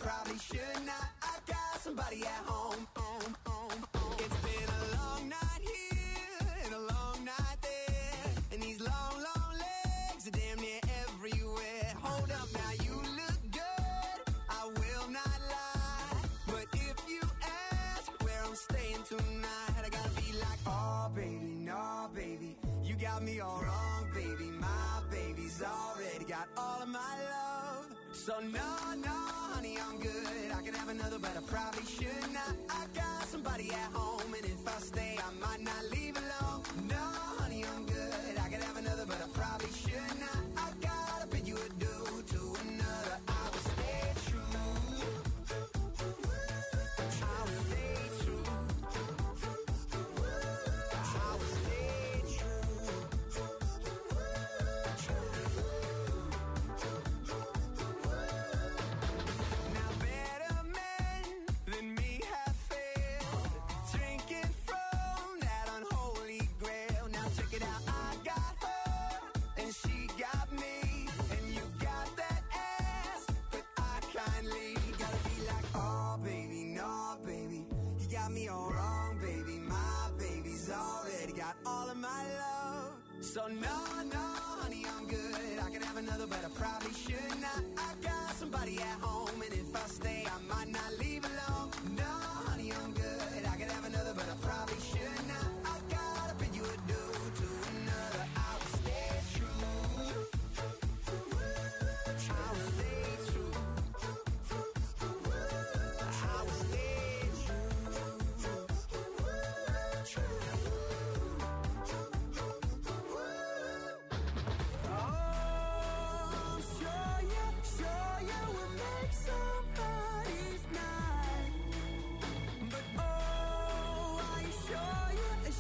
probably should not. I got somebody at home. It's been a long night here and a long night there, and these long, long legs are damn near everywhere. Hold up now, you look good, I will not lie, but if you ask where I'm staying tonight, I gotta be like, oh baby, no baby, you got me all wrong, baby. My baby's already got all of my love. So no, honey, I'm good. I could have another, but I probably should not. I got somebody at home, and if I stay, I might not leave alone. No, honey, I'm good. I could have another, but I probably should not. I gotta bid you adieu to another. I will stay true. I will stay true. I will stay true. Now better men than me have failed, drinking from that unholy grail. Now check it out, I got her and she got me, and you got that ass, but I kindly gotta be like, oh baby, no baby, you got me all wrong, baby. My baby's already got all of my love. So no, honey, I'm good. I could have another, but I probably should not. I got somebody at home, and if I stay, I might not leave alone. No, honey, I'm good. I could have another, but I probably should not. I gotta bid you adieu to another. I will stay true. I will stay true. I will stay Oh, I'm sure you will make somebody's night. But oh, are you sure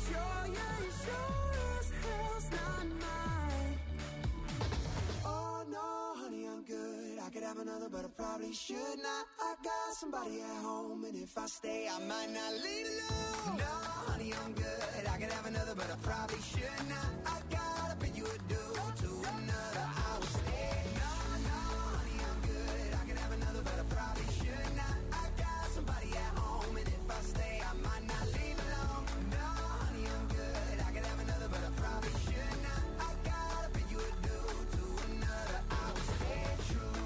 as hell's not mine? Oh no, honey, I'm good. I could have another, but I probably should not. I got somebody at home, and if I stay, I might not leave alone. No, honey, I'm good. I could have another, but I probably should not. I gotta bid you adieu to another. I will stay. No, honey, I'm good. I could have another, but I probably should not. I got somebody at home, and if I stay, I might not leave alone. No, honey, I'm good. I could have another, but I probably should not. I gotta bid you adieu to another. I will stay true.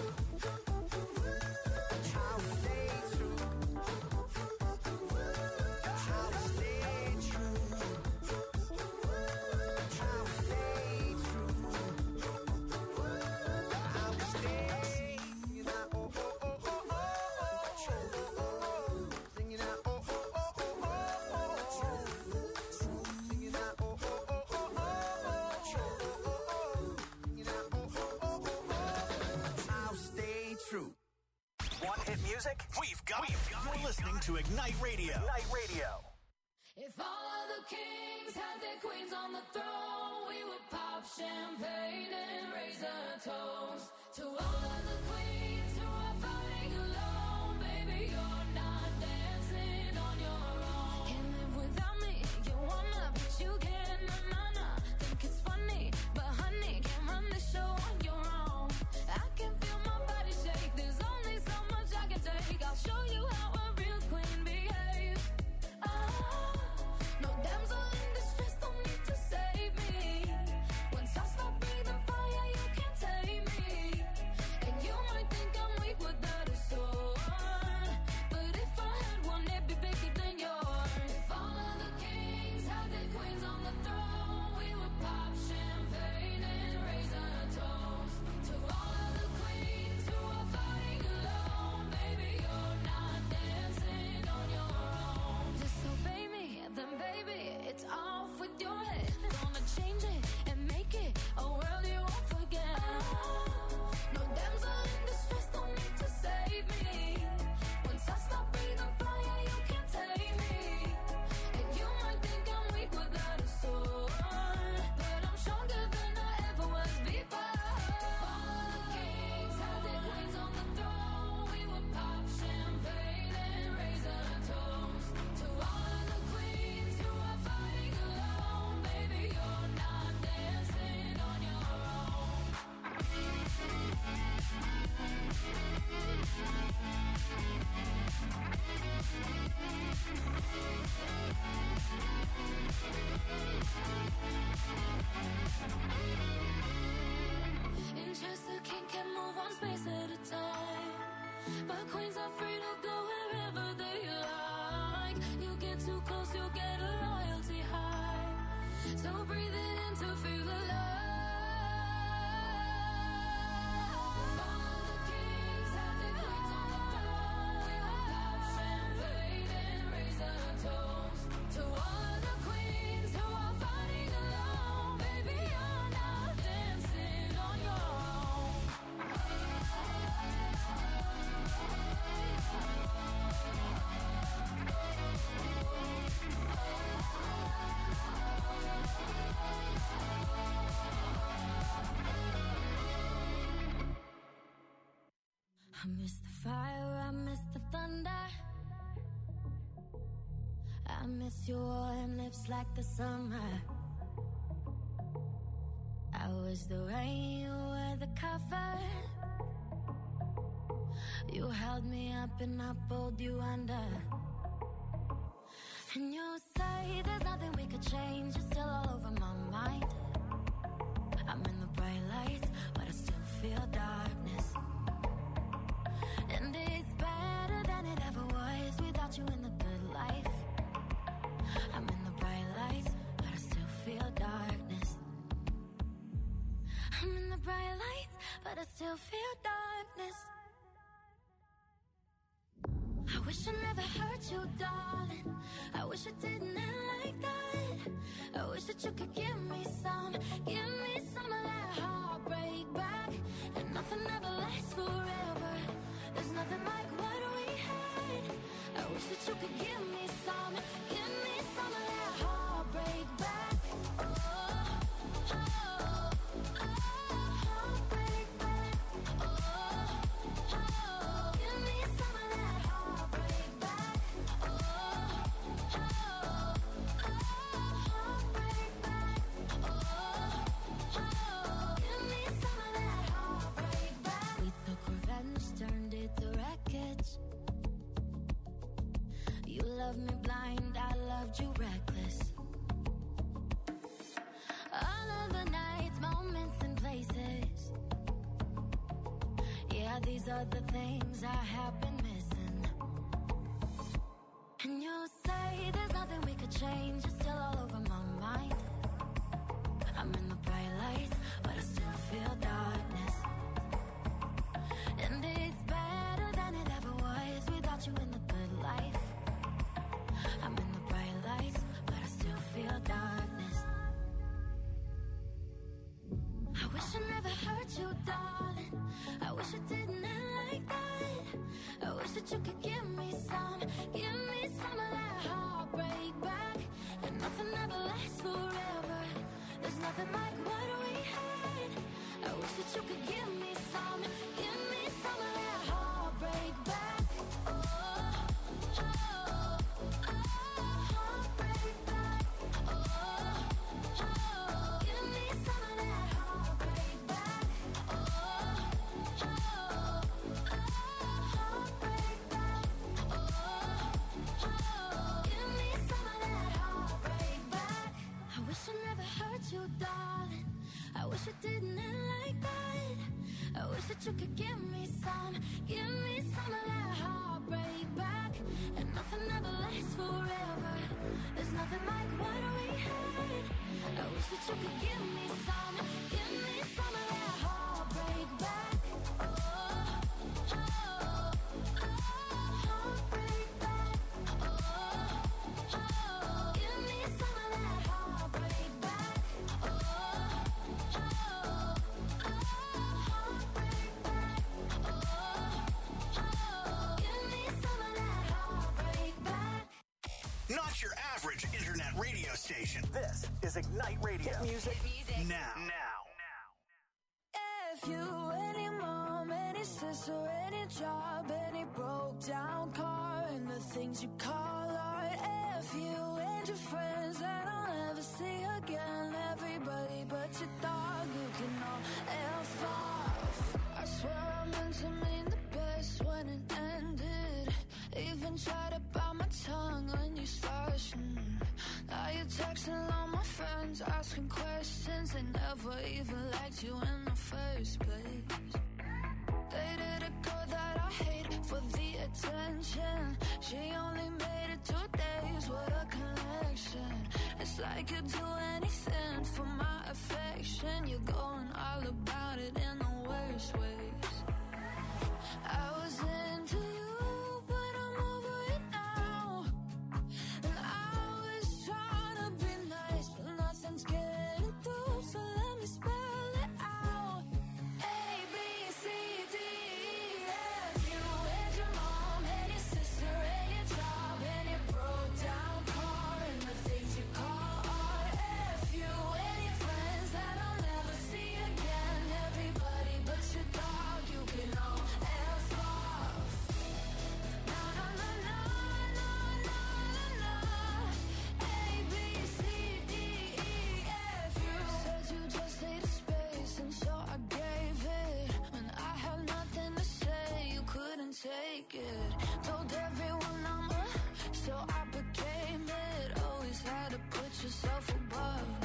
I will stay true. I will stay true. I will stay true. I will stay. Singing out, oh, oh, oh, oh, oh, oh. Singing out, oh, oh, oh, oh, oh, oh. Singing out, oh, oh, oh, oh, oh, oh. Singing out, oh, oh, oh, oh, oh. I'll stay true. Want hit music? We've got it. You're listening to Ignite Radio. Ignite Radio. If all of the kings had their queens on the throne, we would pop champagne and raise a toast to all of the queens who are fighting alone. Baby, you're not dancing on your own. Can't live without me, you wanna, but you can't. Nah. Think it's funny, but honey, can't run the show on your own. I can feel my body shake, there's only so much I can take. I'll show you how a real queen behaves. No damsel in distress, don't need to save me. Once I stop breathing fire, you can't tame me. And you might think I'm but queens are free to go wherever they like. You get too close, you'll get a royalty high. So breathe it in to feel the love. I miss the fire, I miss the thunder. I miss your warm lips like the summer. I was the rain, you were the cover. You held me up and I pulled you under. And you say there's nothing we could change. You're still all over my mind. I'm in the bright lights, but I still feel darkness. And it's better than it ever was without you in the good life. I'm in the bright lights, but I still feel darkness. I'm in the bright lights, but I still feel darkness. I wish I never hurt you, darling. I wish I didn't end like that. I wish that you could give me some of that heartbreak back. And nothing ever lasts forever. There's nothing like what we had. I wish that you could give me some of that heartbreak back. Oh, oh, oh, heartbreak back. Oh, oh, give me some of that heartbreak back. Oh, oh, heartbreak back. Oh, oh, give me some of that heartbreak back. We took revenge, turned it to wreckage. You loved me blind, I loved you reckless. All of the nights, moments and places. Yeah, these are the things I have been missing. And you say there's nothing we could change. You're still all over my mind. I'm in the bright lights, but I still feel darkness. And it's better than it ever was without you in the good life. I'm in the bright lights, but I still feel darkness. I wish I never hurt you, darling. I wish I didn't end like that. I wish that you could give me some of that heartbreak back. And nothing ever lasts forever. There's nothing like what we had. I wish that you could give me some of that heartbreak back. Oh, oh, oh, heartbreak back. Oh, oh, give me some of that heartbreak back. Oh, oh, heartbreak back. Oh, oh, give me some of that heartbreak back. I wish I never hurt you, darling. I wish I didn't end like that. I wish that you could give me some of that heartbreak back. And nothing ever lasts forever. There's nothing like what we had. I wish that you could give me some of that heartbreak back. Oh, oh, oh, heartbreak back. Oh, oh, give me some of that heartbreak back. Oh, oh, heartbreak back. Oh, oh, give me some of that heartbreak back. Not your average internet radio station. This is Ignite Radio. Hit music now. If you, any mom, any sister, any job, any broke down car, and the things you call art. If you and your friends that I'll never see again, everybody but your dog, you can all F off. I swear I meant to mean the best when it ended. Even tried to bite my tongue when you started. Now you're texting all my friends, asking questions. They never even liked you in the first place. Dated a girl that I hate for mention. She only made it 2 days, what a connection. It's like you'd do anything for my affection. You're going all about it in the worst ways. I was into you, but I'm over it now. And I was trying to be nice, but nothing's getting through, so let me spell it out. A, B, C, D, E, F. You and your mom and your sister and your job and your broke down car and the things you call art. F. You and your friends that I'll never see again. Everybody but your dog, you can all F off. Na na na na na na na na. A, B, C, D, E, F. You said you just needed space, and so I gave it. When I had nothing to say, you couldn't take it. Told everyone I'm so I became it. Always had to put yourself above me.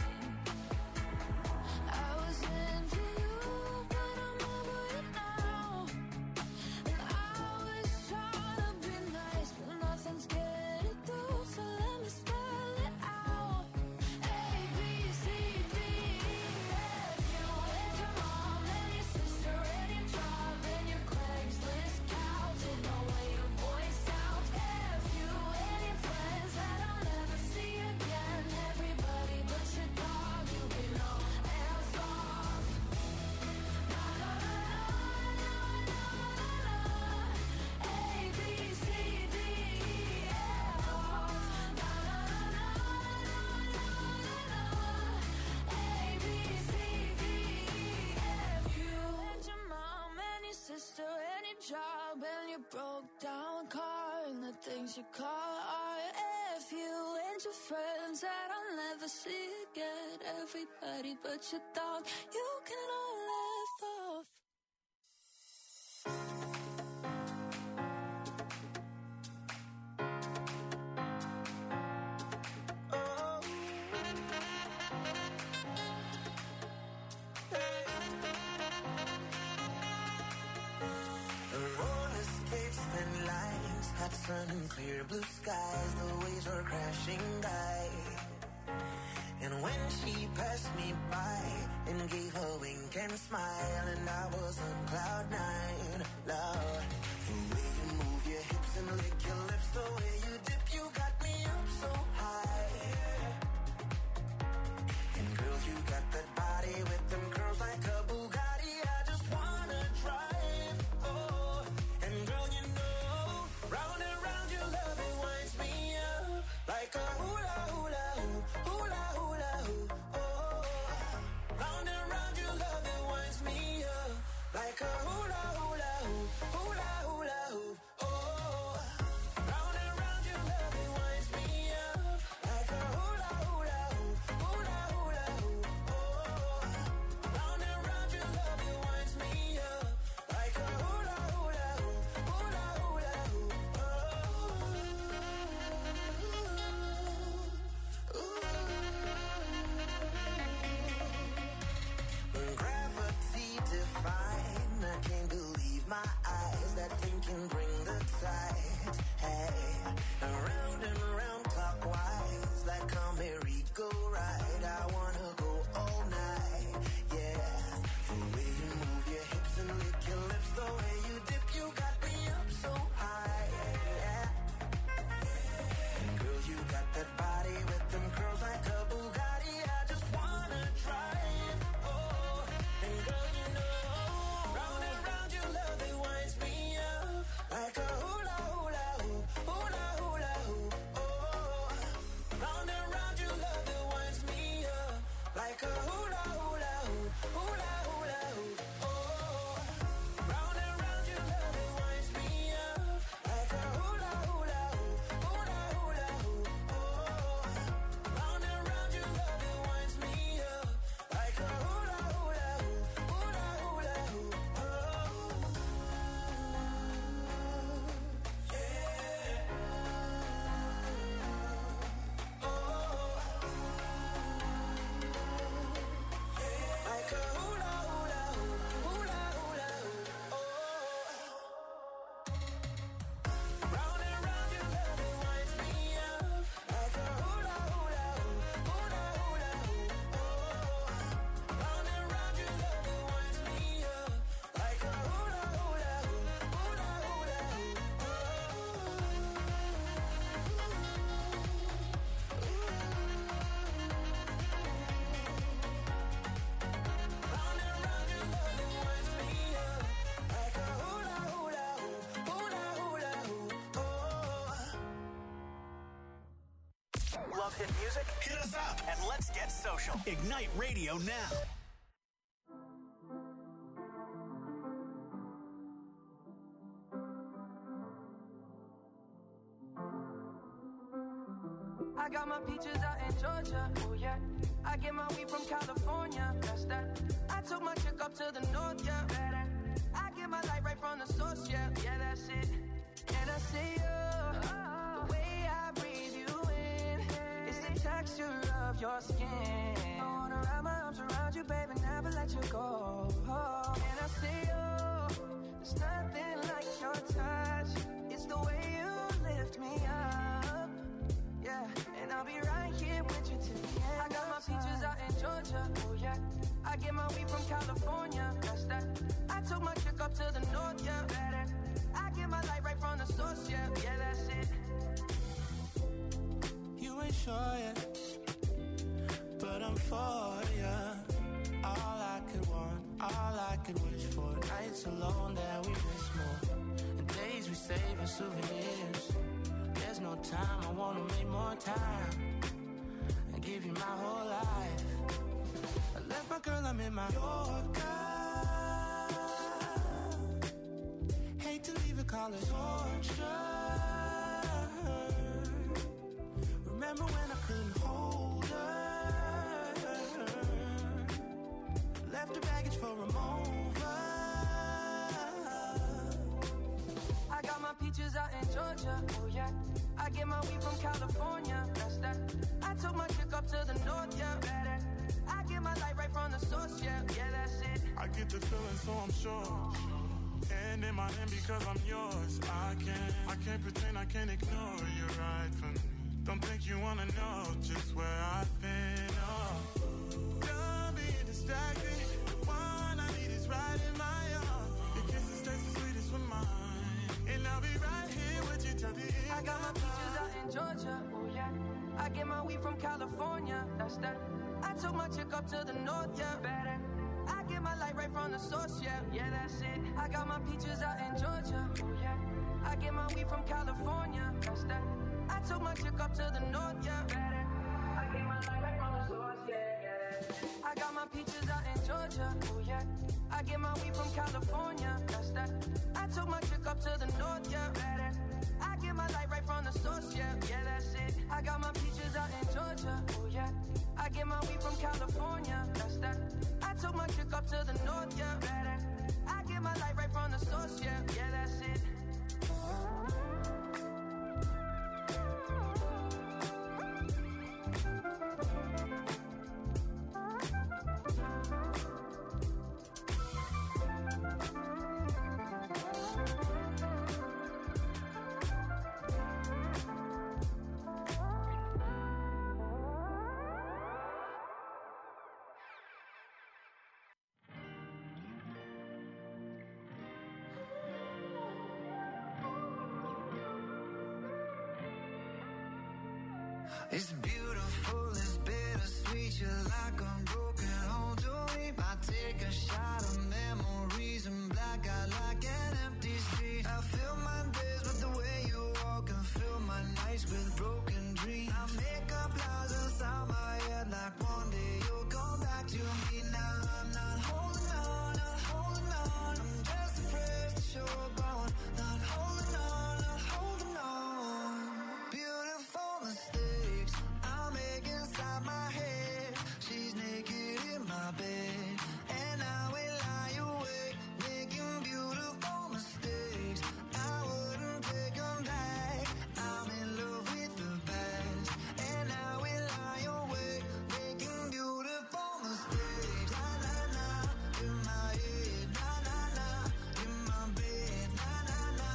I was into you, but I'm over it now. And I was trying to be nice, but nothing's getting through, so let me spell it out. A, B, C, D, E, F. You and your mom and your sister and your job and your Craigslist couch and the way your voice sounds. F. You and your friends that I'll never see again. Everybody but your dog, you can all F off. Na na na na na na na. A, B, C, D, E, F off. Na na na na na na na. A, B, C, D, E, F. You and your mom and your sister and your job and your broke down car and the things you call art. F. You and your friends that I'll never see again. Everybody but your dog, you can all F off. Roller skates, thin lines, hot sun and clear blue skies. The waves were crashing by. And when she passed me by and gave a wink and smile, and I was on cloud 9, Lord. The way you move your hips and lick your lips, the way you dip, you got me up so high. And girl, you got that body with them curls like a Bugatti. I just wanna drive, oh. And girl, you know, round and round your love, it winds me up like a hula hula hoop, hula hula hoop, oh. Round and round your love, it winds me up like a hula hula hoop, hula hula hoop. Love hit music? Hit us up and let's get social. Ignite Radio now. I got my peaches out in Georgia, oh yeah. I get my weed from California, that's that. I took my chick up to the north, yeah. I get my light right from the source, yeah. Yeah, that's it. And I see the way I breathe you in, it's the texture of your skin. I wanna wrap my arms around you, baby, never let you go. And I see there's nothing like your touch. It's the way you lift me up. Yeah, and I'll be right here with you till the end. I got my peaches out in Georgia, oh yeah. I get my weed from California, that's that. I took my chick up to the north, yeah. I get my light right from the source, yeah. Yeah, that's it. You ain't sure yet, but I'm for ya. All I could want, all I could wish for. Nights alone that we miss more, and days we save as souvenirs. There's no time, I wanna make more time and give you my whole life. I left my girl, I'm in my Yorker. Hate to leave it, call it torture. Remember when I couldn't hold her? Left the baggage for a mover. I got my peaches out in Georgia, oh yeah. I get my weed from California, that's that. I took my chick up to the north, yeah. I get my light right from the source, yeah. Yeah, that's it. I get the feeling, so I'm sure. And in my hand because I'm yours. I can't pretend, I can't ignore you right from me. Don't think you wanna know just where I've been. Oh, done being distracted. The one I need is right in my arms. Your kisses taste the sweetest with mine, and I'll be right here with you till the end. I got my peaches out in Georgia, oh yeah. I get my weed from California, that's that. I took my chick up to the north, yeah. I get my light right from the source, yeah. Yeah, that's it. I got my peaches out in Georgia, oh yeah. I get my weed from California, that's that. I took my chick up to the north, yeah. I get my light right from the source, yeah. I got my peaches out in Georgia, oh yeah. I get my weed from California, that's that. I took my chick up to the north, yeah. I get my light right from the source, yeah. Yeah, that's it. I got my peaches out in Georgia, oh yeah. I get my weed from California, that's that. I took my chick up to the north, yeah. I get my light right from the source, yeah. Yeah, that's it. It's beautiful, it's bittersweet. You're like a broken home to me. I take a shot of memories and black out like an empty street. I fill my days with the way you walk and fill my nights with broken dreams. I make up lies inside my head like one day you'll come back to me. Now I'm not holding on, not holding on. I'm just afraid that you're gone. Not holding on, not holding on. Beautiful mistakes I make inside my head. She's naked in my bed, and I will lie awake, making beautiful mistakes. I wouldn't take them back. I'm in love with the past, and I will lie awake, making beautiful mistakes. Na na na, in my head, na na na, in my bed, na na na,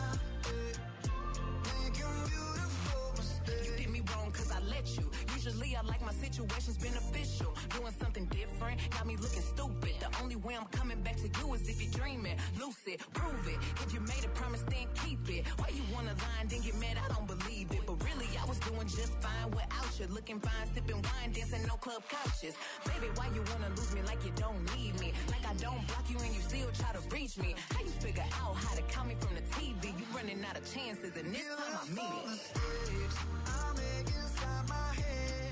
making beautiful mistakes. You did me wrong cause I let you. Usually I like my situations beneficial. Doing something different got me looking stupid. The only way I'm coming back to you is if you're dreaming. Lucid, prove it. If you made a promise, then keep it. Why you wanna lie and then get mad? I don't believe it. But really, I was doing just fine without you. Looking fine, sipping wine, dancing no club couches. Baby, why you wanna lose me like you don't need me? Like I don't block you and you still try to reach me. How you figure out how to count me from the TV? You running out of chances and this time I mean it. Mistakes I make inside my head.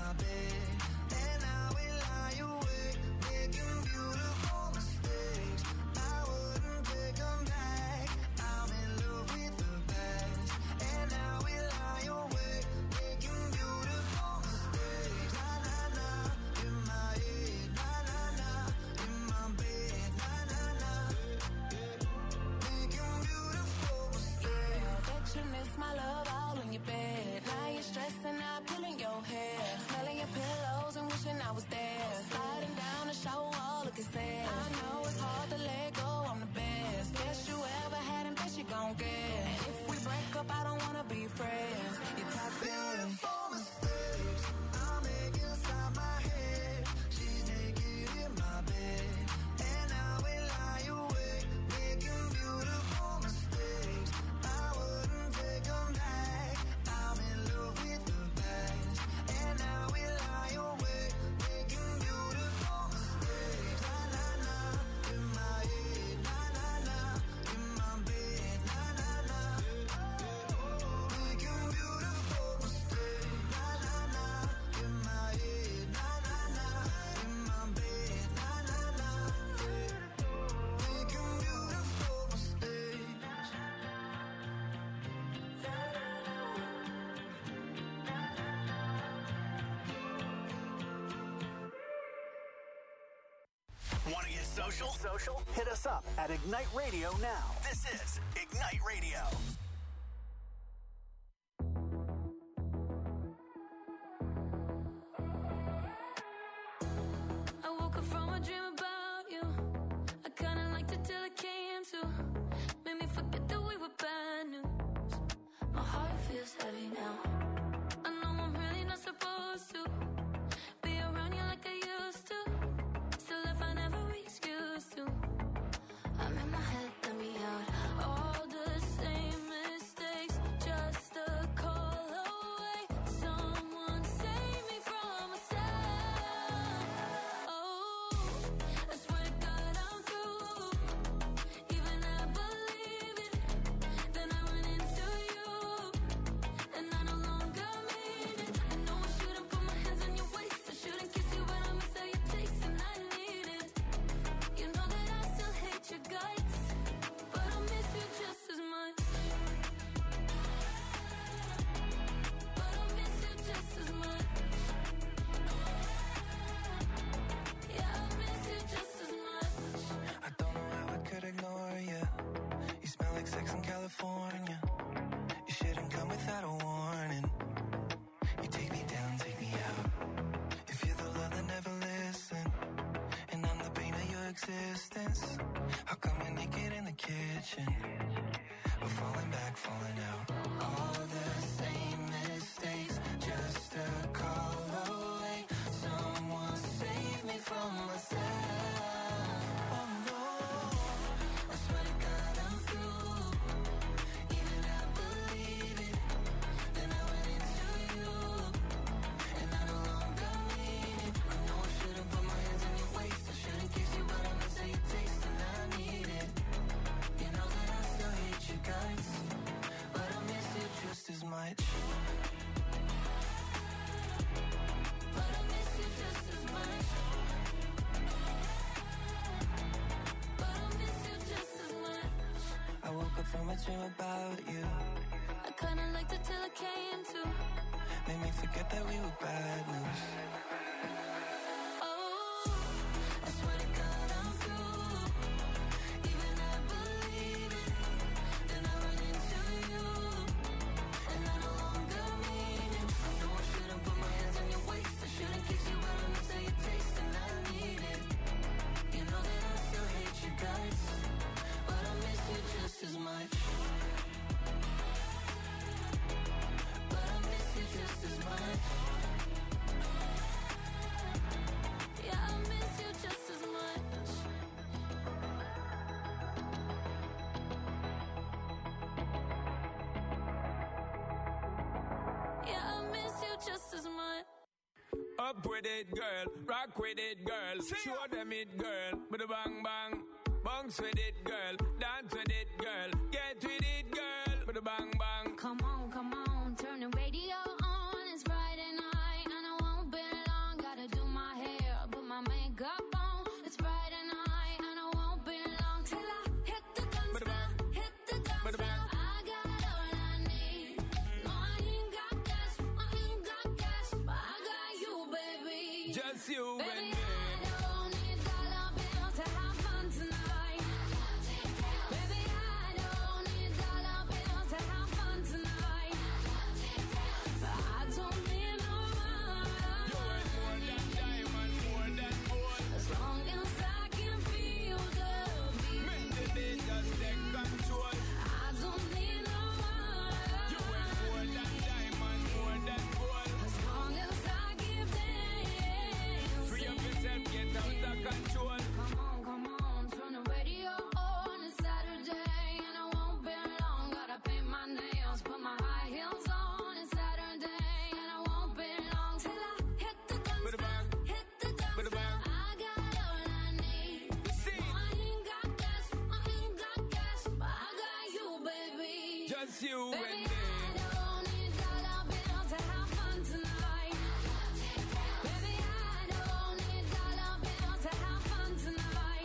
my bed, and I will lie awake, making beautiful mistakes. I wouldn't take them back. I'm in love with the past, and I will lie awake, making beautiful mistakes. Na na na, in my head, na na na, in my bed, na na na, making beautiful mistakes. I bet you miss my love all in your bed. Now you're stressing out, pulling your hair, smelling your pillows and wishing I was there. Sliding down the shower wall, looking sad. I know it's hard to let go, I'm the best. Best you ever had and best you gon' get. And if we break up, I don't wanna be friends. You're toxic. Beautiful mistakes I make inside my head. She's naked in my bed, and I will lie awake, making beautiful mistakes. I wouldn't take them back. I'm in love with the past, and I will lie awake, making beautiful mistakes. Na na na, in my head, na na na, in my bed, na na na, making beautiful mistakes. Na na na, in my head, na na na, in my bed, na na na, making beautiful mistakes. Want to get social? Hit us up at Ignite Radio now. This is Ignite Radio. I woke up from a dream about you. I kinda liked it till it came to. Made me forget that we were bad news. My heart feels heavy now. I know I'm really not supposed to be around you like I used to. Still, if I never excuse to, I'm in my head, let me out. All the same mistakes, just a call away. Someone save me from myself. Oh, I swear to God I'm through. Even I believe it. Then I run into you, and I no longer mean it. I know I shouldn't put my hands on your waist. I shouldn't kiss you, but I miss how you taste, and I need it. You know that I still hate your guts, but I miss you just as much. But I miss you just as much. Yeah, I miss you just as much. I don't know how I could ignore you. You smell like sex in California. You shouldn't come without a warning. You take me down, take me out. If you're the love that never listened, and I'm the pain of your existence, how come you're naked in the kitchen? We're falling back, falling out. All the same mistakes, just a call away. Someone save me from myself. Oh no, I swear to God I'm through. Even I believe it. Then I went into you, and I no longer mean it. I know I shouldn't put my hands on your waist. I shouldn't kiss you, but I miss how you taste, and I need it. You know that I still hate your guts, but I miss you just as much. But I miss you just as much. But I miss you just as much. I woke up from a dream about you. I kinda liked it till it came to. Made me forget that we were bad news. Oh, I swear to God I'm through. Even I believe it. Then I run into you, and I no longer mean it. I know I shouldn't put my hands on your waist. I shouldn't kiss you, but I miss how you taste, and I need it. You know that I still hate your guts, but I miss you just as much. But I miss you just as much. Yeah, I miss you just as much. Yeah, I miss you just as much. Up with it, girl. Rock with it, girl. Show them it, girl. With a bang bang. Bounce with it, girl. Dance with it, girl. Get with it, girl. With a bang bang. Come on, turn the radio on. It's Friday night and I won't be you Baby, and me. I don't need dollar bills to have fun tonight. Baby, I don't need dollar bills to have fun tonight. I don't need no money. You ain't more than diamond, more than gold. As long as I can feel the beat. Make the beat just take control. I don't need no money. You ain't more than diamond, more than gold. As long as I give dance. Free up yourself, get out of control. Come on, turn the radio on. It's Saturday and I won't be long. Gotta paint my nails, put my high heels on. It's Saturday and I won't be long till I hit the guns Bada bang. down, hit the guns Bada bang. down. I got all I need. See. I ain't got cash, but I got you, baby. Just you Baby, and me. I don't need dollar bills to have fun tonight. Baby, I don't need dollar bills to have fun tonight.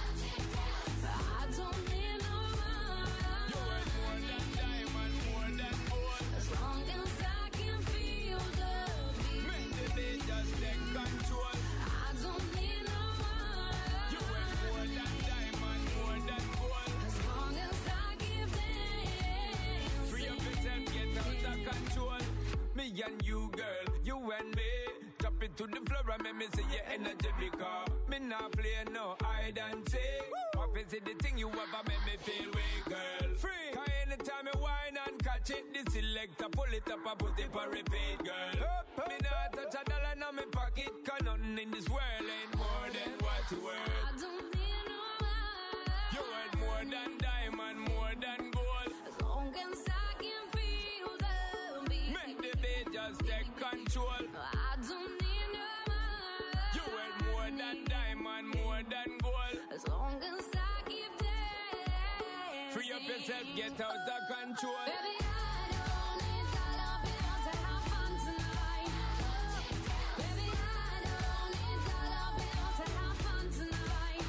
I don't need no You ain't more money. than diamond, more than gold. As long as I can feel the beat. Make the beat just take control. I don't need no You ain't more money. than diamond, more than gold. As long as I give dance. Free up yourself, get out of control. Me and you, girl, you and me. Drop it to the floor and make me see your energy because me not play no hide and seek. What is it the thing you ever make me feel weak, girl? Free. Cause anytime you whine and catch it, the selector pull it up and put it for repeat, girl. Me not touch a dollar in my pocket, cause nothing in this world ain't more than what you worth. I don't need no money. You worth more than diamond, more than gold. As long as I can feel the beat. Make the beat just take control. I don't need no money. You worth more than diamond, more than gold. As long as I keep dancing. Free up yourself, get out of control. Baby, I don't need dollar bills to have fun tonight. Baby, I don't need dollar bills to have fun tonight.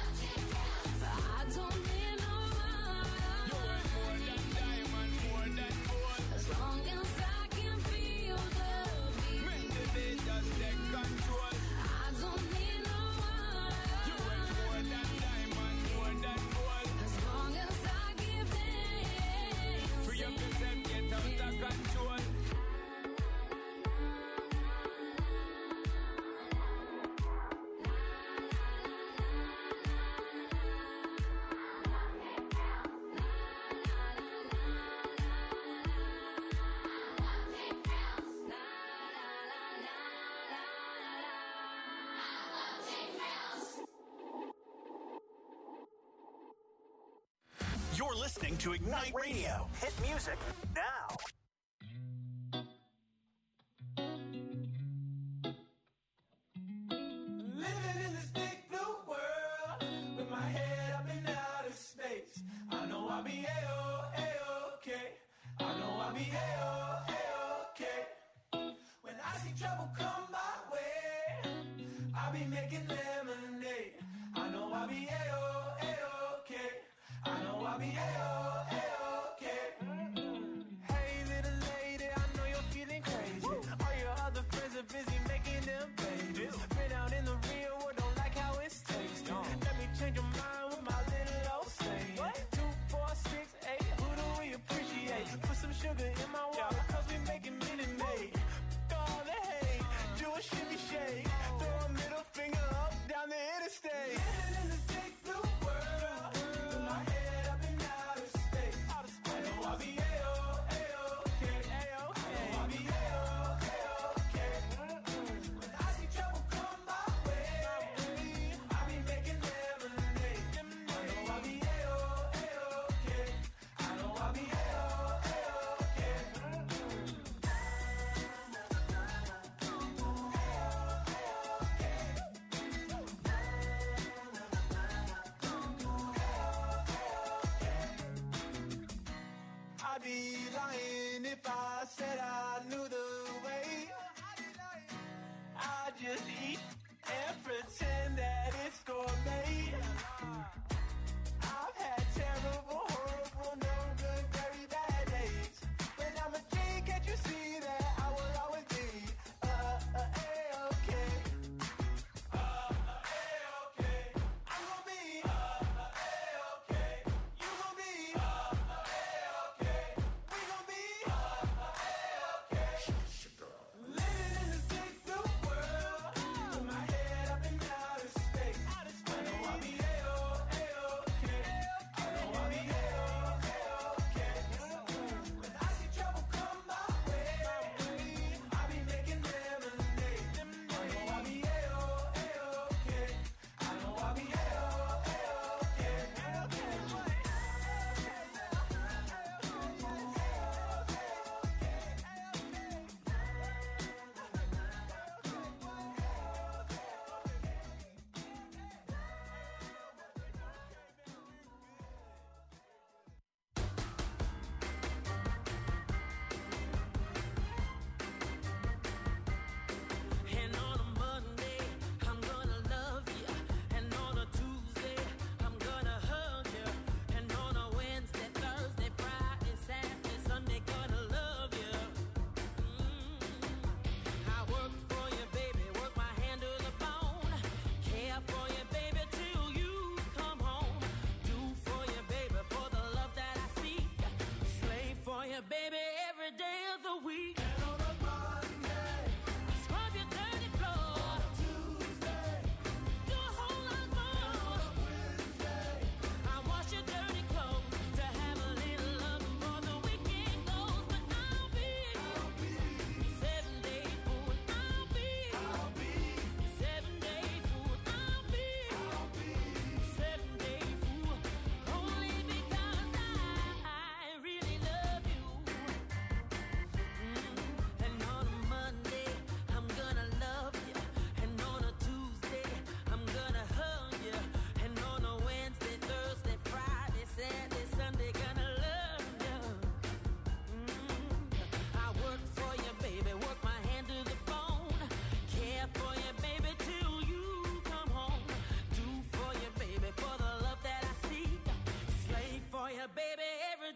I don't need no You worth more money. than diamond, more than gold. As long as I can feel the beat. Make the beat just take control. I don't need no You worth money. more than diamond, more than gold. As long as I give dance. Free up yourself, get out of control. You're listening to Ignite Radio. Hit music now. Living in this big blue world with my head up in outer space. I know I'll be A-OK. I know I'll be A-OK. When I see trouble come my way, I'll be making lemonade. I know I'll be A-OK. I know I'll be A-OK. Hey little lady, I know you're feeling crazy. All your other friends are busy making them babies. Been out in the real world, don't like how it's tasting. Let me change your mind with my little old saying. 2, 4, 6, 8, who do we appreciate? Put some sugar in my water, cause we making Minute Maid. All the hate, do a shimmy shake. Throw a middle finger up down the interstate. Living in this big blue world with my head up in outer space. I know I'll be A-OK. I know I'll be A-OK. When I see trouble come my way, I'll be making lemonade. I know I'll be A-OK. I know I'll be A-OK. I'd be lying if I said I knew the way. I just eat and pretend that it's gourmet. I've had terrible, horrible, no good, very bad days. When I'm a king, can't you see that I will always be A-OK?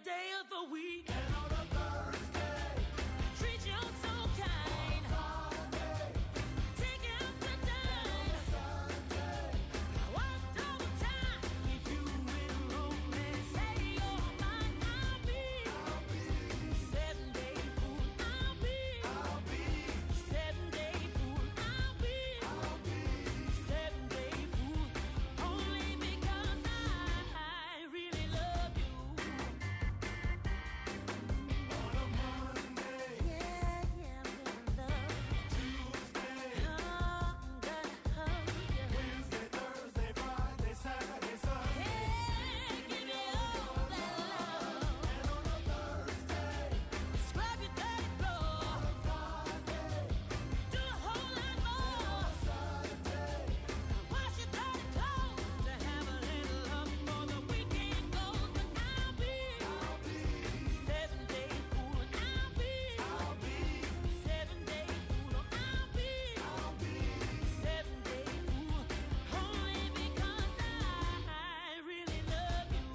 day of the week. And on a Thursday, treat you so kind. Take out the dime. Walk all the time. If you will romance, say you're mine. I'll be 7-day fool. I'll be 7-day fool. I'll be 7-day fool. Only because I really love you. On a Monday, yeah, I'm gonna love you. Tuesday, I'm gonna hug you. Wednesday, Thursday, Friday, Saturday, Sunday. Yeah, give me all that love. And on a Thursday, scrub your dirty floor. On a Friday, do a whole lot more. Saturday, wash your dirty clothes to have a little love before the weekend goes. But I'll be 7-day fool. I'll be 7-day fool. I'll be 7-day fool. Only because I really love you.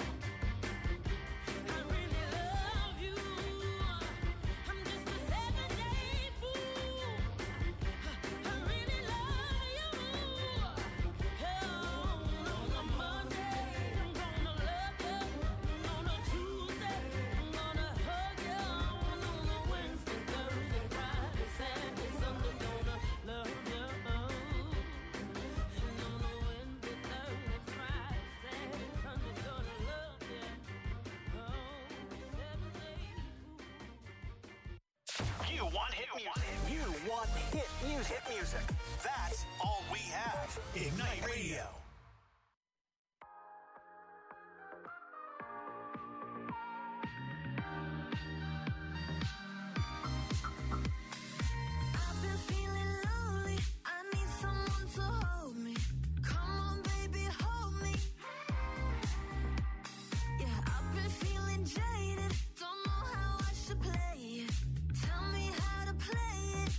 I really love you. I'm just a 7-day fool. I really love you. On a Monday, I'm gonna love you. On a Tuesday, I'm gonna hug you. On a Wednesday, Thursday, Friday, Saturday, Sunday, gonna love you. And on a Wednesday, Thursday, Friday, Saturday, Sunday, gonna love you. 7-day fool. You want hit music. You want hit music. Hit music. That's all we have. Ignite Radio. I've been feeling lonely. I need someone to hold me. Come on, baby, hold me. Yeah, I've been feeling jaded. Don't know how I should play it. Tell me how to play it.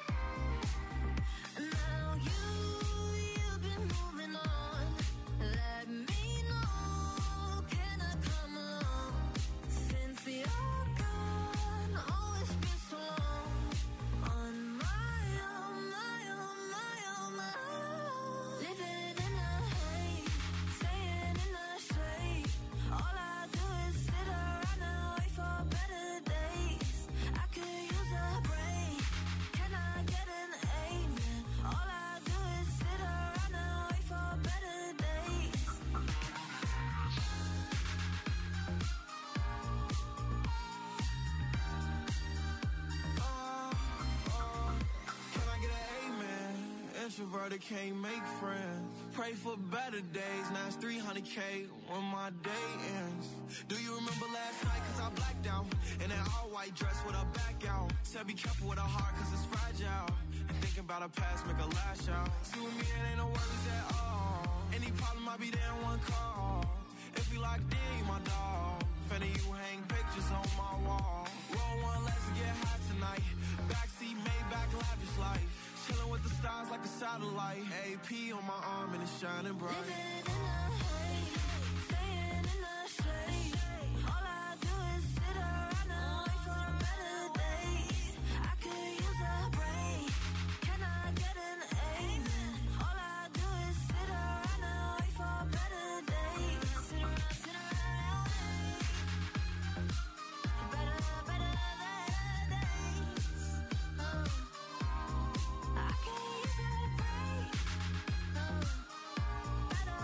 Now you've been moving on. Let me know. Can I come along? Since you're gone, oh, it's been so long. On my own, my own, my own, my own. Living in a haze, staying in the shade. All I do is sit around and wait for better days. I could use a break. Can I get an amen? All I do is sit around and wait for better days. Can I get an amen? Introverted can't make friends. Pray for better days. Now it's 300K when my day ends. Do you remember last night? Cause I blacked out. In an all white dress with a back out. Said be careful with a heart cause it's fragile. And thinking about a past make a lash out. See with me it ain't no worries at all. Any problem I'll be there in one call. If you locked in, you my dog. Finna you hang pictures on my wall. Roll one, let's get high tonight. Backseat, Maybach, lavish life. Chilling with the stars like a satellite. AP on my arm and it's shining bright. Living in a haze, staying in the shade. All I do is sit around and wait for better days. I could use a break. Can I get an amen? All I do is sit around and wait for better days. Sit around, better days. I could use a break. Better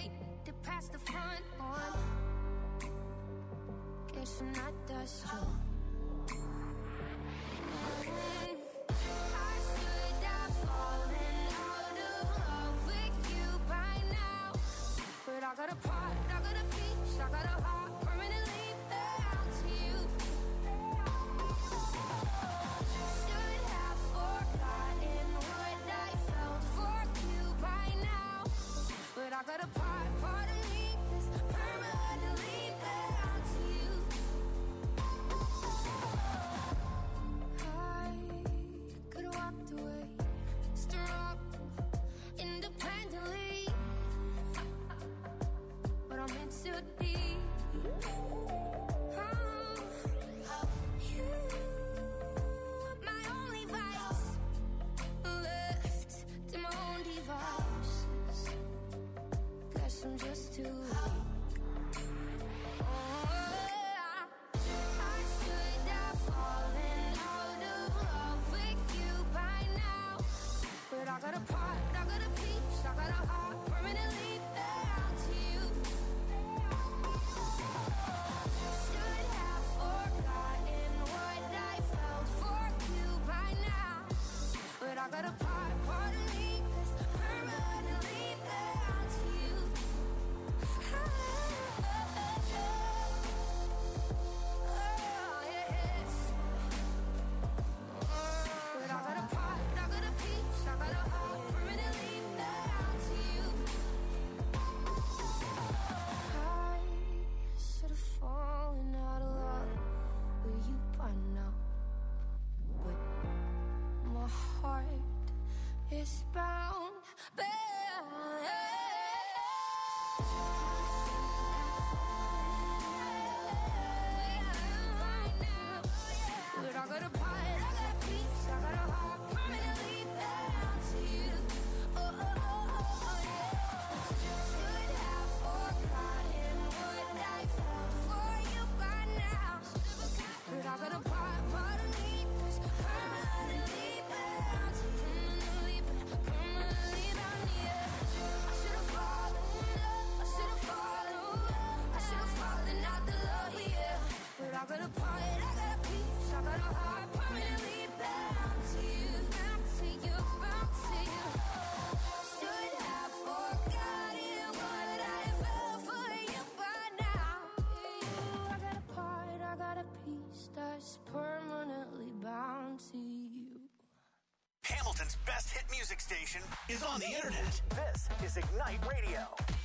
past the front one. Guess I'm not that strong. fist-bound but I got a part, I got a piece, I got a heart permanently bound to you. Oh, yeah. Should have forgotten what I felt for you by now. But I got a part underneath this, permanently bound to you. Permanently bound to you. I should've fallen in love, I should've fallen out the love, yeah. But I got a part, I got a piece, I got a heart permanently bound to you, bound to you, bound to you. Should have forgotten what I felt for you by now. I got a part, I got a piece that's permanently bound to you. Hamilton's best hit music station is on the internet. This is Ignite Radio.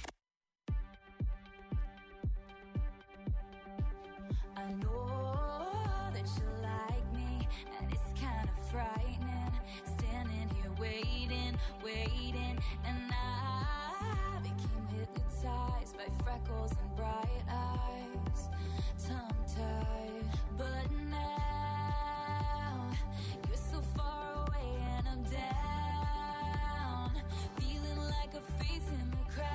I know that you like me, and it's kind of frightening. Standing here waiting, and I became hypnotized by freckles and bright eyes, tongue-tied. But now you're so far away, and I'm down, feeling like a face in the crowd.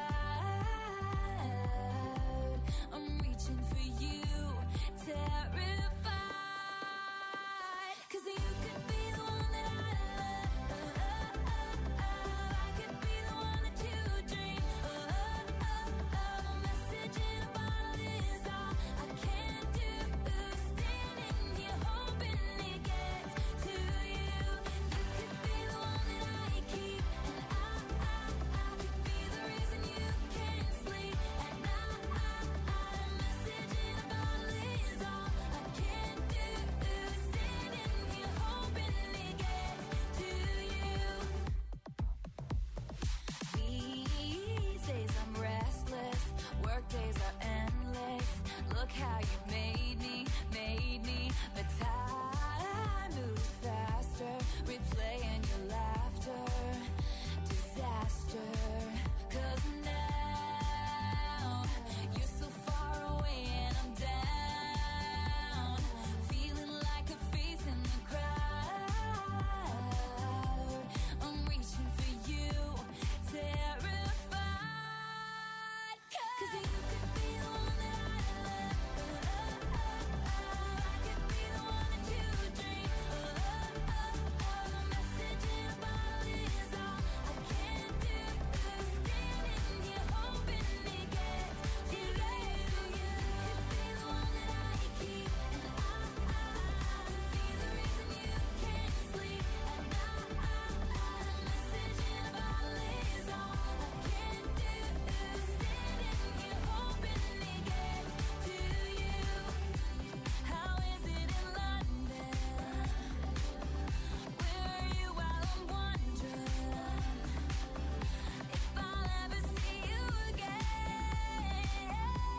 I'm reaching for you, terrified, 'cause you could be the one that I love. I could be the one that you dream. A message in a bottle is all I can do. Standing here hoping it gets to you. You could be the one that I keep, and I could be the reason you can't sleep at night. A message in a bottle is all I can do. Standing here hoping it gets to you. These days I'm restless, work days are endless. Look how you made me, but time moves faster, replaying your laughter, disaster. 'Cause now you're so far away and I'm down, feeling like a face in the crowd. I'm reaching for you, terrified, 'cause you could be the one that I love. I could be the one that you dream. A message in a bottle is all I can do. Standing here hoping it gets to you. You could be the one that I keep, and I could be the reason you can't sleep at night. A message in a bottle is all I can do. Standing here hoping it gets to you. How is it in London? Where are you while I'm wondering if I'll ever see you again?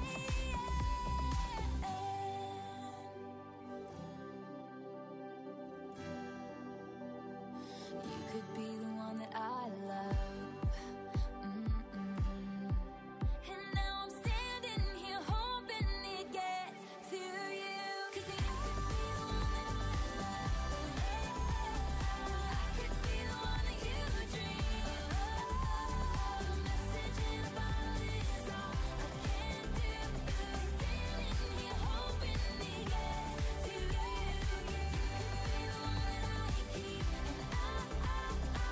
You could be the one that I love. And now I'm standing here hoping it gets to you. 'Cause you could be the one that I love. I could be the one that you dream. A message in a bottle is all I can do. Standing here hoping it gets to you. You could be the one that I keep, and I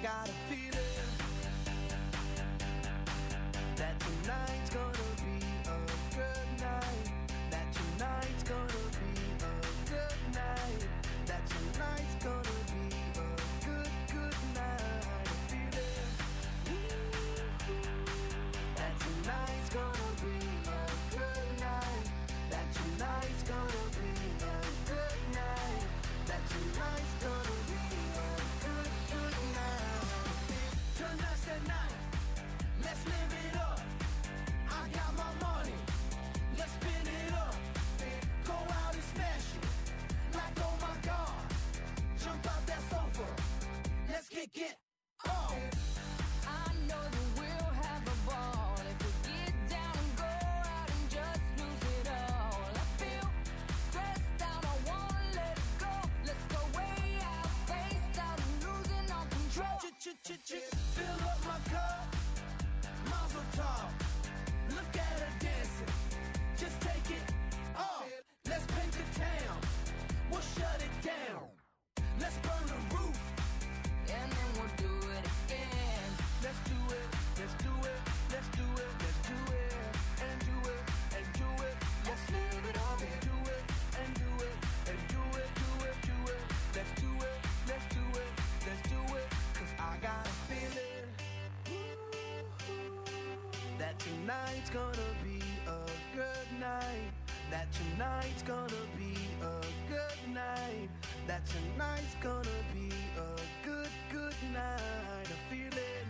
got a feeling that tonight's gonna be a good night. That tonight's gonna be a good night. That tonight's gonna be a good, good night. A feeling that tonight's gonna be a good night. That tonight's gonna be a good night. That tonight's gonna be a good, good night. Tonight's the night. Let's live it up. I got my money. Let's spin it up. Go out and smash it. Like, oh my God. Jump out that sofa. Let's get on. I know that we'll have a ball if we get down and go out and just lose it all. I feel stressed out, I wanna let it go. Let's go way out, spaced out and losing all control. Fill up my cup. Mazel tov. Look at her dancing. Just take it off. Let's paint the town. We'll shut it down. Let's burn the roof. And then we'll do it again. Let's do it. Let's do it. Let's do it. Let's do it. And do it. And do it. Let's live it up and do it. And do it. And do it. Do it. Do it. Let's do it. Let's do it. Let's do it. 'Cause I got a feeling that tonight's gonna be a good night. That tonight's gonna be a good night. That tonight's gonna be a good, good night. A feeling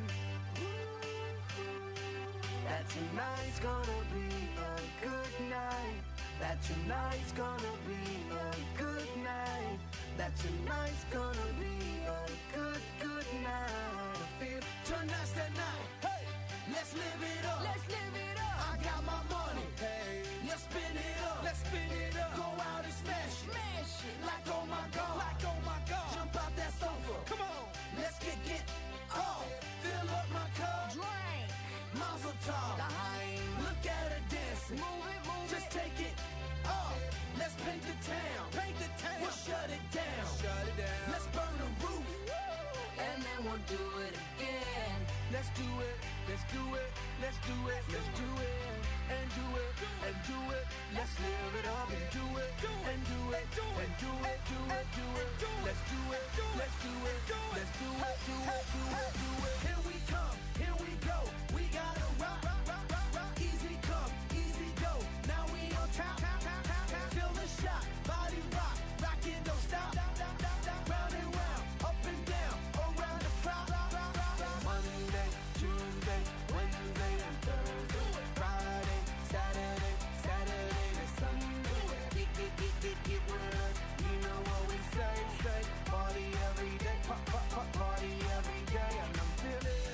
that tonight's gonna be a good night. That tonight's gonna be a good night. That tonight's gonna be a good, good night. I feel tonight's the night. Hey, let's live it up. Let's live it up. I got my money. Hey, let's spin it up. Let's spin it up. Go out and smash it. Smash it. Like oh my God. Like oh my God. Jump out that sofa. Come on. Let's get off. Fill up my cup. Drink. Mazel tov. Daheim. Look at her dancing. Move it, move Just it. take it off. Let's paint the town. Paint the town. We'll shut it down. Shut it down. Let's burn the roof. And then we'll do it again. Let's do it. Let's do it. Let's do it. Let's do it. And do it. And do it. Let's live it up and do it. And do it. And do it. Do it. Do it. Let's do it. Let's do it. Let's do it. Do it. Do it. Do it. Here we come. Here we go. We gotta rock. Easy come. Easy go. Now we on top. Feel the shot. Body rock. Rock it. Don't stop. Round and round. Up and down. Around the clock. Monday, Tuesday, Wednesday, and Thursday. Friday, Saturday, Saturday to Sunday. Get word. You know what we say. Party every day. Party every day. And I'm feeling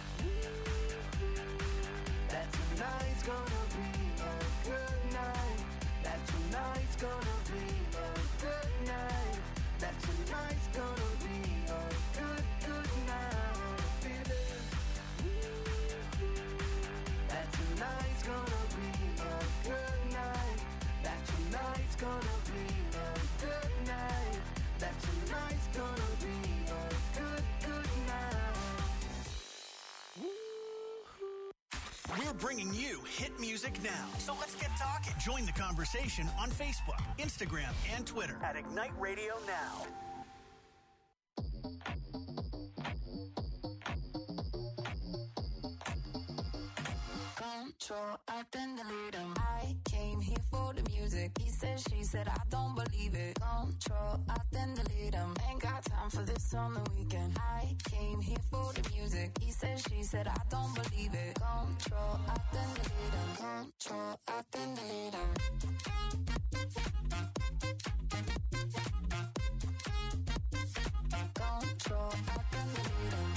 that tonight's gonna be a good night. That tonight's gonna be a good night. That tonight's gonna be a good, good night. Feeling that tonight's gonna be a good night. That tonight's gonna be a good night. That tonight's gonna be a good, good night. We're bringing you hit music now. So let's get talking. Join the conversation on Facebook, Instagram, and Twitter at Ignite Radio Now. Control, I then delete him. I came here for the music. He said, she said, I don't believe it. Control, I then delete him. Ain't got time for this on the weekend. I came here for the music. He said, she said, I don't believe it. Control, I then delete him. Control, I then delete him. Control, I then delete him.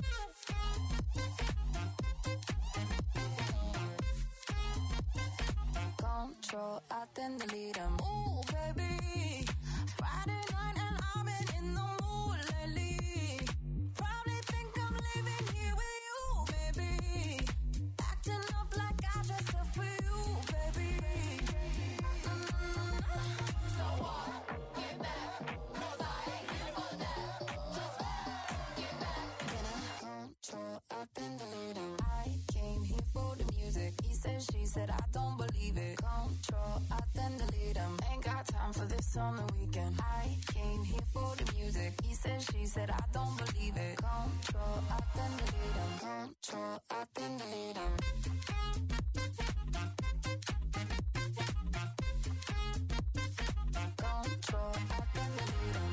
Control, I then delete him. Ooh, baby. Friday night and I've been in the mood lately. Probably think I'm living here with you, baby. Acting up like I dressed up for you, baby. So what? Get back. 'Cause I ain't here for that. Just get back. said I don't believe it. Control, I then delete him. Ain't got time for this on the weekend. I came here for the music. He said, she said I don't believe it. Control, I then delete him. Control, I then delete him. Control, I then delete him.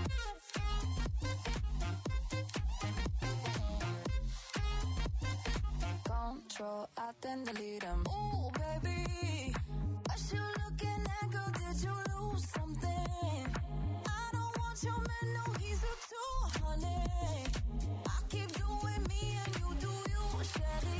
Control, I then delete him. Ooh, baby, what you looking at, girl? Did you lose something? I don't want your man, no, he's a 200. I keep doing me and you do you, Shelly.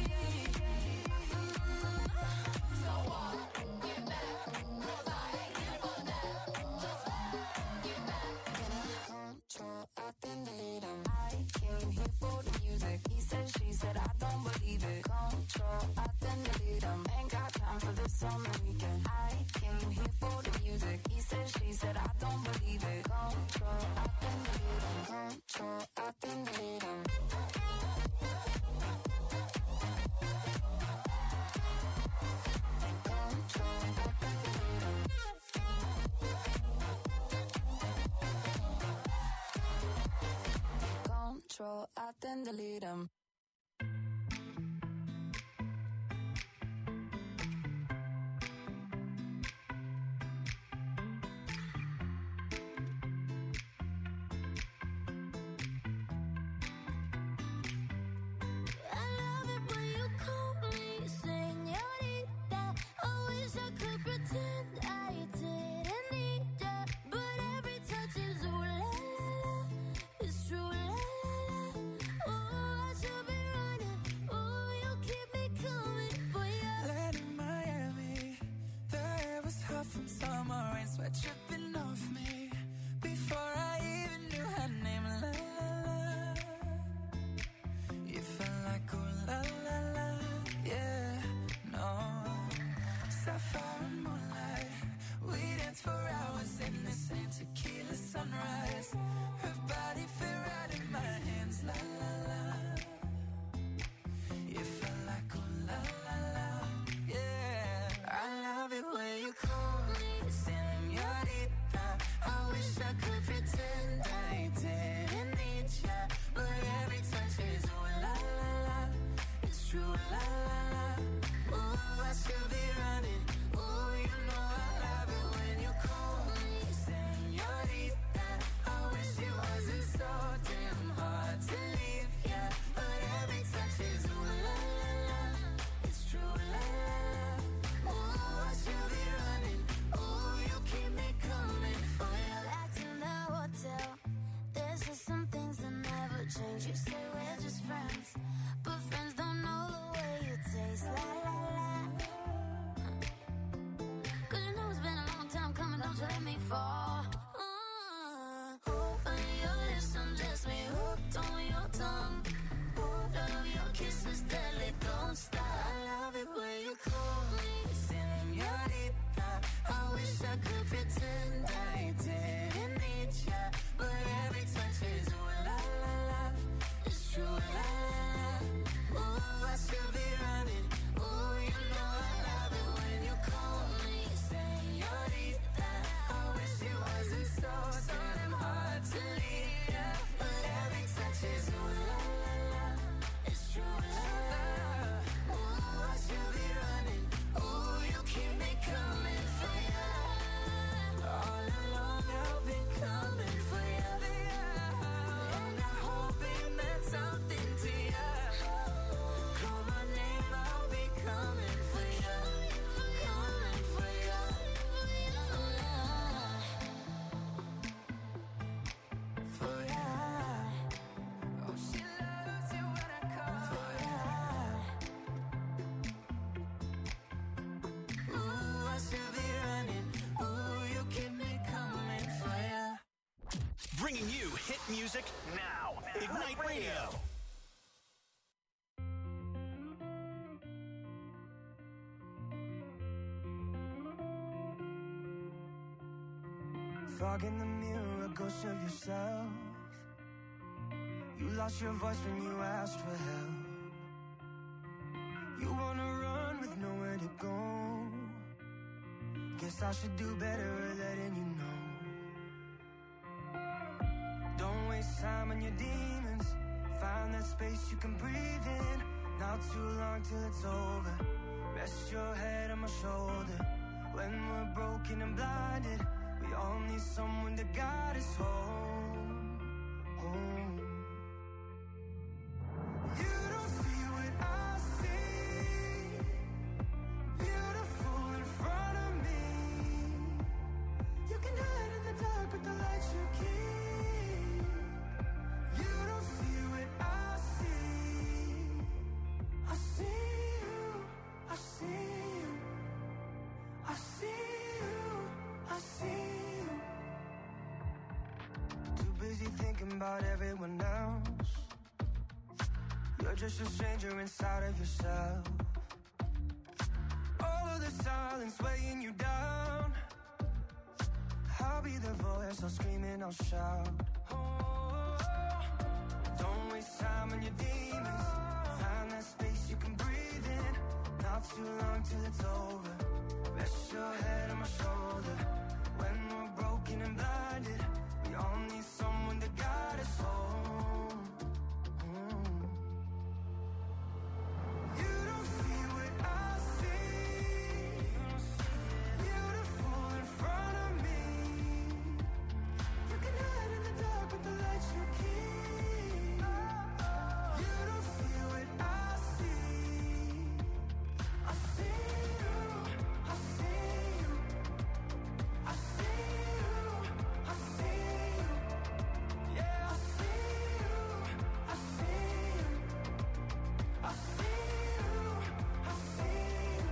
So what? Get back, 'cause I ain't here for that. Just get back. Control, I then delete him. I came here for the music. He said, she said, I don't believe it. Control, I then delete him. Ain't got time for this on the weekend. I came here for the music. He said, she said, I don't believe it. Control, I then delete him. Control, I then delete him. Control, I then delete him. Control, I then delete him. Tripping off me before I even knew her name. La la la, you felt like ooh la la la, yeah, no. Sapphire and moonlight, we danced for hours in the same tequila sunrise. Her body fit right in my hands. La la la, you felt like ooh la la la, yeah. I love it when you call me señorita. I wish I could pretend I didn't need ya, but every touch is ooh la la la. It's true, la la la. Ooh, I should be running. Ooh, you know I love it when you call me señorita. I wish it wasn't so damn hard to leave ya, but every touch is ooh la la la. It's true, la la la. Ooh, I should be running. Ooh, you keep me coming for you. Back to the hotel. There's just some things that never change. You say we're just friends, but friends don't know the way you taste. La la la. 'Cause you know it's been a long time coming. Don't you let me fall. On your lips, undress me. Hooked on your tongue. Love your kisses, deadly, don't stop. I love it when you call me señorita. I wish I could pretend I didn't need ya, but every touch is ooh la la la. It's true, la la la. Ooh, I should be running. Ooh, you know I love it when you call me señorita. I wish it wasn't so damn hard to leave ya, but every touch is ooh la la la. It's true, la la la. Ooh, I should be running. Ooh, you keep me coming for ya. All along I've been coming for ya, and I hope it meant something to ya. Call my name, I'll be coming for ya, coming for ya. For ya. Oh, she loves you when I call for ya. Ooh, I should be running. Ooh, you keep me coming for ya. Bringing you hit music now. Ignite Radio. Fog in the mirror, a ghost of yourself. You lost your voice when you asked for help. You wanna run with nowhere to go. guess I should do better at letting you know. Don't waste time on your demons. Find that space you can breathe in. Not too long till it's over. Rest your head on my shoulder. When we're broken and blinded, we all need someone to guide us home, home. You don't see what I see. Beautiful in front of me. You can hide in the dark with the lights you keep. You don't see what I see. I see you, I see you, I see you, I see you. Too busy thinking about everyone else. You're just a stranger inside of yourself. All of the silence weighing you down. I'll be the voice, I'll scream and I'll shout. Oh, don't waste time on your demons. Find that space you can breathe in. Not too long till it's over. Rest your head on my shoulder. When we're broken and blinded, we all need someone to guide us home. You don't see what I see. Beautiful in front of me. You can hide in the dark with the lights you keep. You don't see what I see. I see you, I see you, I see you, I see you. Yeah, I see you, I see you, I see you, I see you.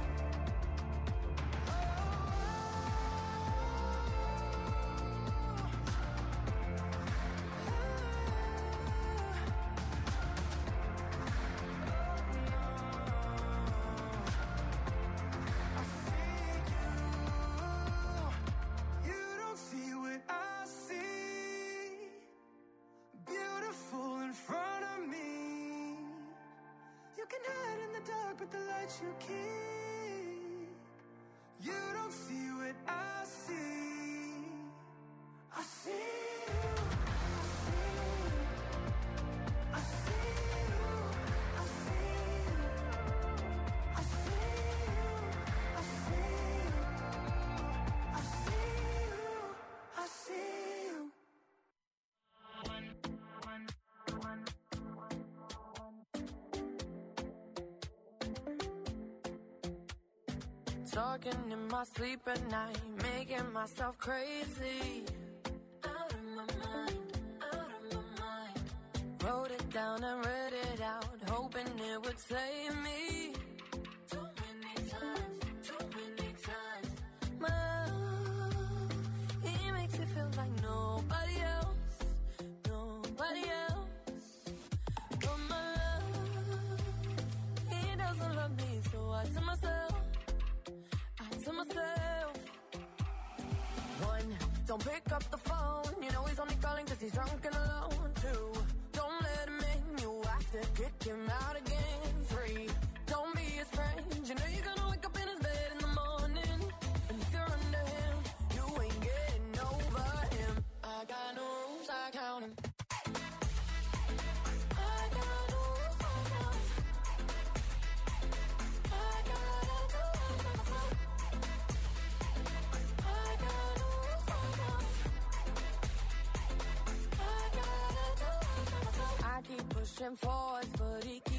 You don't see what I see. Beautiful in front of me. You can hide in the dark with the lights you keep. You don't see what I see. I see you, I see you, I see you, I see you, I see you, I see you, I see you. Talking in my sleep at night, making myself crazy. Out of my mind, out of my mind. Wrote it down and read it out, hoping it would save me. Too many times. My love, he makes me feel like nobody else, nobody else. But my love, he doesn't love me, so I tell myself. One, don't pick up the phone. You know he's only calling cause he's drunk and alone. Two, don't let him in. You have to kick him out again. Three, don't be his friend. You know you're gonna wake up in his bed in the morning. And if you're under him, you ain't getting over him. I got no rules, I count him. I got no rules, I count him. I gotta do it myself. I keep pushing forwards, but he